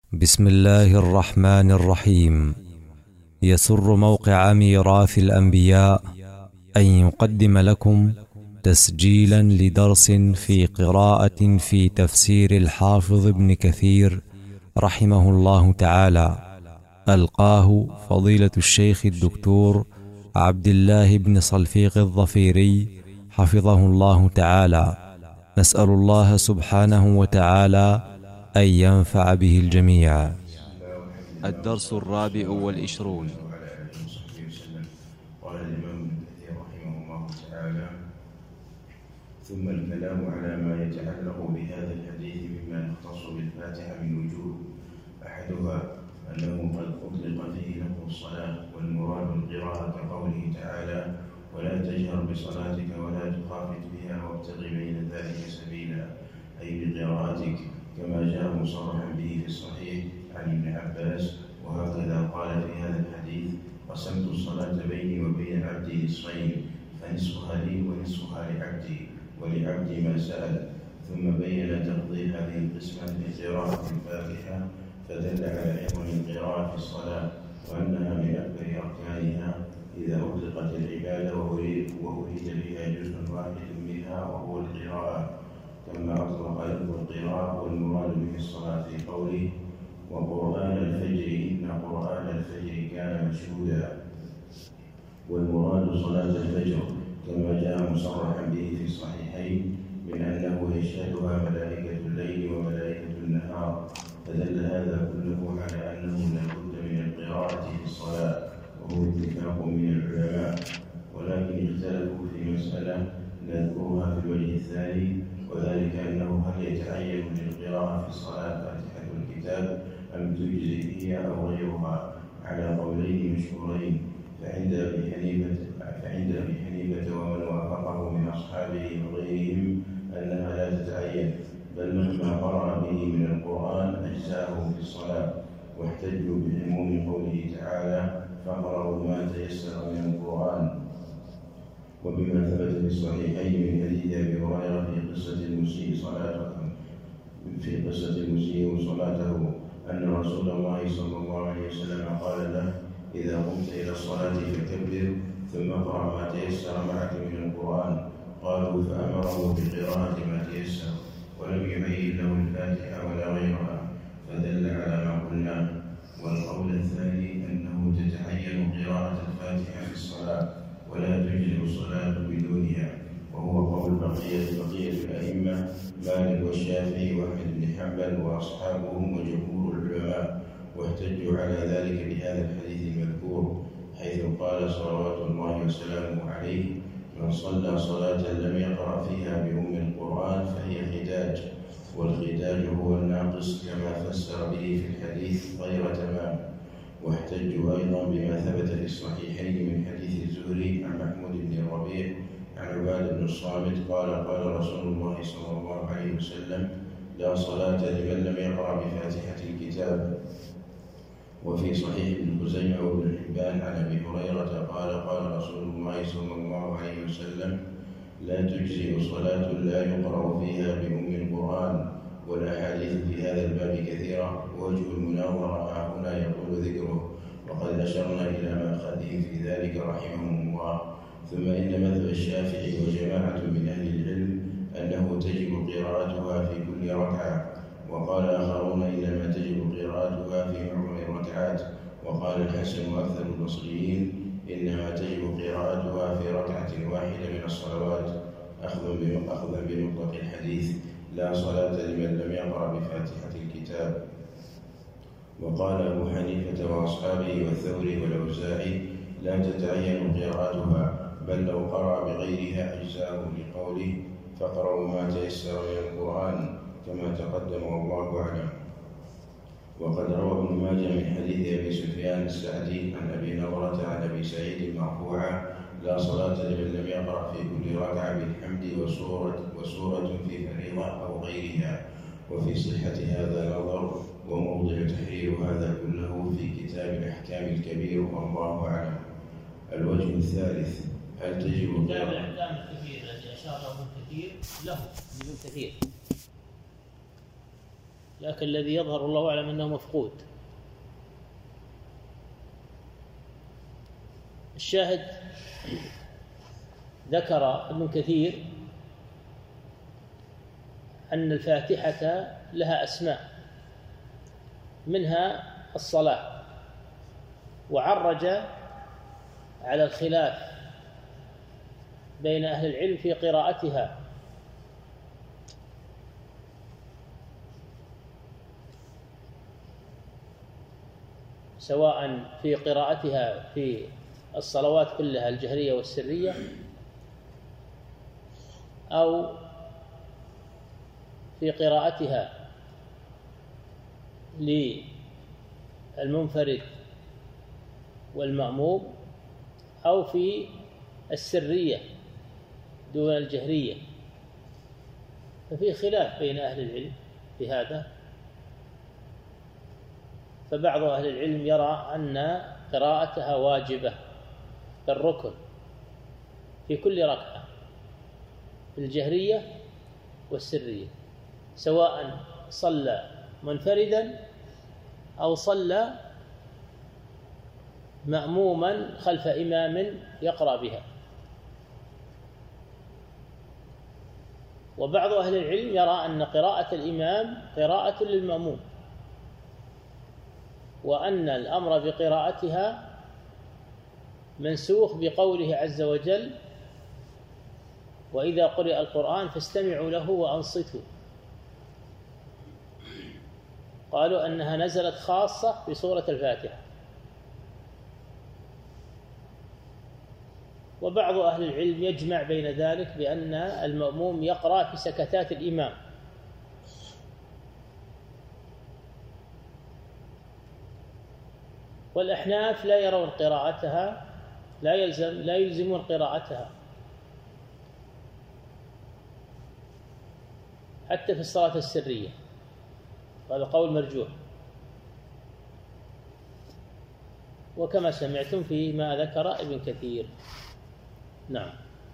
بسم الله الرحمن الرحيم. يسر موقع ميراث الأنبياء أن يقدم لكم تسجيلا لدرس في قراءة في تفسير الحافظ ابن كثير رحمه الله تعالى، ألقاه فضيلة الشيخ الدكتور عبد الله بن صلفيق الظفيري حفظه الله تعالى. نسأل الله سبحانه وتعالى أن ينفع به الجميع. الدرس الرابع والعشرون. وعلى آله وصحبه وسلم. قال الإمام ابن كثير رحمه الله تعالى: ثم الكلام على ما يتعلق بهذا الحديث مما يختص بالفاتحة من وجوه. أحدها أنه قد أطلق فيه لفظ الصلاة، والمراد القراءة كقوله تعالى: ولا تجهر بصلاتك ولا تخافت بها وابتغ بين ذلك سبيلا، أي بقراءتك، كما جاء مصرحا به في الصحيح عن ابن عباس. وهكذا قال في هذا الحديث: قسمت الصلاة بيني وبين عبدي نصفين، فنصفها لي ونصفها لعبدي، ولعبدي ما سأل. ثم بين تفضيل هذه القسمة بقراءة الفاتحة، فدل على عظم القراءة في الصلاة، وأنها من أكبر أركانها إذا أطلقت العبادة وأريد بها جزء واحد منها وهو القراءة، كما أطلق لفظ القراءة والمراد به الصلاة في قوله: وقرآن الفجر إن قرآن الفجر كان مشهودا. والمراد صلاة الفجر، كما جاء مصرحا به في الصحيحين من أنه يشهدها ملائكة الليل وملائكة النهار، فدل هذا كله على أنه لا بد من القراءة في الصلاة، وهو اتفاق من العلماء. ولكن اختلفوا في مسألة نذكرها في الوجه الثاني، وذلك أنه هل يتعين للقراءة في الصلاة فاتحة الكتاب أم تجزي هي أو غيرها، على قولين مشهورين. فعند أبي حنيفة ومن وافقه من أصحابه وغيرهم أنها لا تتعين، بل مهما قرأ به من القرآن أجزاءه في الصلاة، واحتجوا بعموم قوله تعالى: فاقرأوا ما تيسر من القرآن. وبما ثبت في الصحيحين من حديث أبي هريرة في قصة المسيء صلاته أن رسول الله صلى الله عليه وسلم قال له: إذا قمت إلى الصلاة فكبر، ثم اقرأ ما تيسر معك من القرآن. قالوا: فأمره بقراءة ما تيسر، ولم يبين له الفاتحة ولا غيرها، فدل على ما قلناه. والقول الثاني أنه تتعين قراءة الفاتحة في الصلاة، ولا تجزئ الصلاة بدونها، وهو قول بقية الأئمة مالك والشافعي وأحمد بن حنبل وأصحابهم وجمهور العلماء. واحتجوا على ذلك بهذا الحديث المذكور، حيث قال صلوات الله وسلامه عليه: من صلى صلاة لم يقرأ فيها بأم القرآن فهي خداج، والخداج هو الناقص، كما فسر به في الحديث غير تمام. واحتجوا أيضا بما ثبت في الصحيحين من حديث الزهري عن محمود بن الربيع عن عبادة بن الصامت قال: قال رسول الله صلى الله عليه وسلم: لا صلاة لمن لم يقرأ بفاتحة الكتاب. وفي صحيح ابن خزيمة وابن حبان عن أبي هريرة قال: قال رسول الله صلى الله عليه وسلم: لا تجزئ صلاة لا يقرأ فيها بأم القرآن. والأحاديث في هذا الباب كثيرة، ووجه المناظرة هنا يقول ذكره، وقد أشرنا إلى مأخذهم في ذلك رحمهم الله. ثم إن مذهب الشافعي وجماعة من أهل العلم أنه تجب قراءتها في كل ركعة، وقال آخرون إنما تجب قراءتها في معظم الركعات. وقال الحسن وأكثر البصريين إنما تجب قراءتها في ركعة واحدة من الصلوات، أخذا بمطلق الحديث: لا صلاة لمن لم يقرأ بفاتحة الكتاب. وقال أبو حنيفة وأصحابه والثوري والأوزاعي: لا تتعين قراءتها، بل لو قرأ بغيرها أجزاءه، لقوله: فاقرأوا ما تيسر من القرآن، كما تقدم والله أعلم. وقد روى ابن ماجه من حديث أبي سفيان السعدي عن أبي نضرة عن أبي سعيد مرفوعا: لا صلاة لمن لم يقرأ في كل ركعة بالحمد وسورة في فريضة أو غيرها. وفي صحة هذا نظر، وموضع تحرير هذا كله في كتاب الأحكام الكبير، والله أعلم. الوجه الثالث: هل تجب كتاب الأحكام الكبير الذي أشار له ابن كثير له ابن كثير لكن الذي يظهر الله أعلم أنه مفقود. الشاهد ذكر ابن كثير أن الفاتحة لها أسماء منها الصلاة، وعرج على الخلاف بين أهل العلم في قراءتها، سواء في قراءتها في الصلوات كلها الجهرية والسرية، أو في قراءتها للمنفرد والمأموم، أو في السرية دون الجهرية. ففي خلاف بين أهل العلم في هذا، فبعض أهل العلم يرى أن قراءتها واجبة بالركن في كل ركعة في الجهرية والسرية، سواء صلى منفردا أو صلى مأموما خلف إمام يقرأ بها. وبعض أهل العلم يرى أن قراءة الإمام قراءة للمأموم، وأن الأمر بقراءتها منسوخ بقوله عز وجل: وإذا قرئ القرآن فاستمعوا له وأنصتوا. قالوا أنها نزلت خاصة بسورة الفاتحة. وبعض أهل العلم يجمع بين ذلك بأن المأموم يقرأ في سكتات الإمام، والأحناف لا يرون قراءتها، لا يلزمون قراءتها حتى في الصلاة السرية، هذا قول مرجوح، وكما سمعتم فيما ذكر ابن كثير. نعم.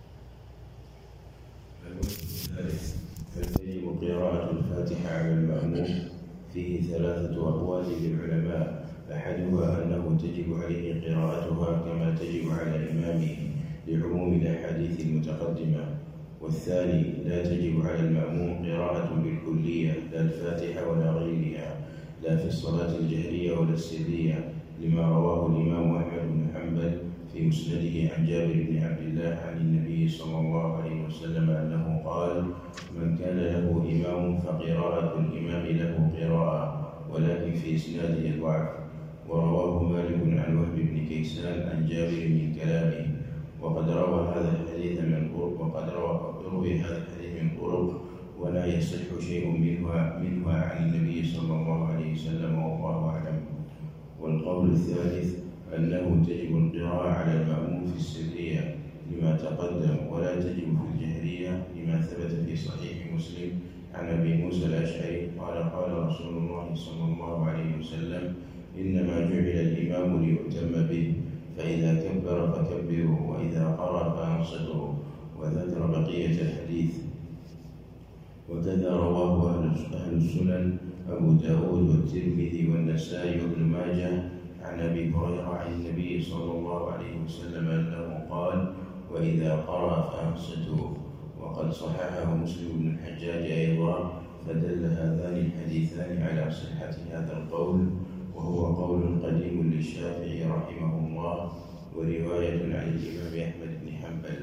تجب قراءة الفاتحة على المأموم فيه 3 أقوال للعلماء، أحدها أنه تجب عليه قراءتها كما تجب على إمامه لعموم الأحاديث المتقدمة، والثاني لا تجب على المأموم قراءة بالكلية، لا الفاتحة ولا غيرها، لا في الصلاة الجهرية ولا السرية، لما رواه الإمام أحمد بن حنبل في مسنده عن جابر بن عبد الله عن النبي صلى الله عليه وسلم أنه قال: من كان له إمام فقراءة الإمام له قراءة، ولكن في إسناده الضعف. ورواه مالك عن وهب بن كيسان عن جابر من كلامه، وقد روى هذا الحديث من طرق ولا يصح شيء منها عن النبي صلى الله عليه وسلم، والله أعلم. والقول الثالث أنه تجب القراءة على المأموم في السرية لما تقدم، ولا تجب في الجهرية لما ثبت في صحيح مسلم عن أبي موسى الأشعري قال: قال رسول الله صلى الله عليه وسلم: إنما جعل الإمام ليؤتم به، فإذا كبر فكبروا، وإذا قرأ فأنصتوا. وذكر بقية الحديث. وكذا رواه أهل السنن أبو داود والترمذي والنسائي وابن ماجه عن أبي هريرة عن النبي صلى الله عليه وسلم أنه قال: وإذا قرأ فأنصتوا. وقد صححه مسلم بن الحجاج أيضا، فدل هذان الحديثان على صحة هذا القول، وهو قول قديم للشافعي رحمه الله، ورواية عن الإمام أحمد بن حنبل.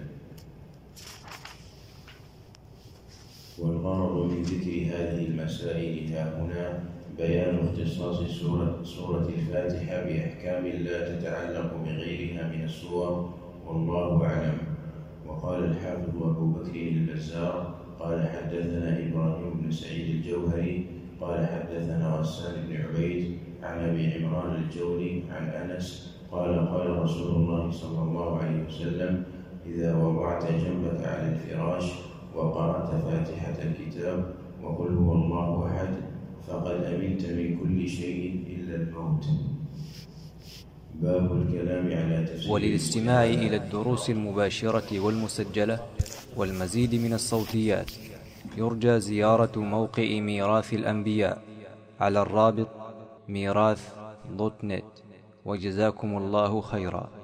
والغرض من ذكر هذه المسائل هنا بيان اختصاص سورة الفاتحة بأحكام لا تتعلق بغيرها من السور، والله أعلم. وقال الحافظ أبو بكر البزار قال: حدثنا إبراهيم بن سعيد الجوهري قال: حدثنا غسان بن عبيد عن أبي عمران الجولي عن أنس قال: قال رسول الله صلى الله عليه وسلم: إذا وضعت جنبك على الفراش وقرأت فاتحة الكتاب وقل هو الله أحد فقد أمنت من كل شيء إلا الموت. باب الكلام على تفسير. وللاستماع إلى الدروس المباشرة والمسجلة والمزيد من الصوتيات يرجى زيارة موقع ميراث الأنبياء على الرابط ميراث دوت نت. وجزاكم الله خيرا.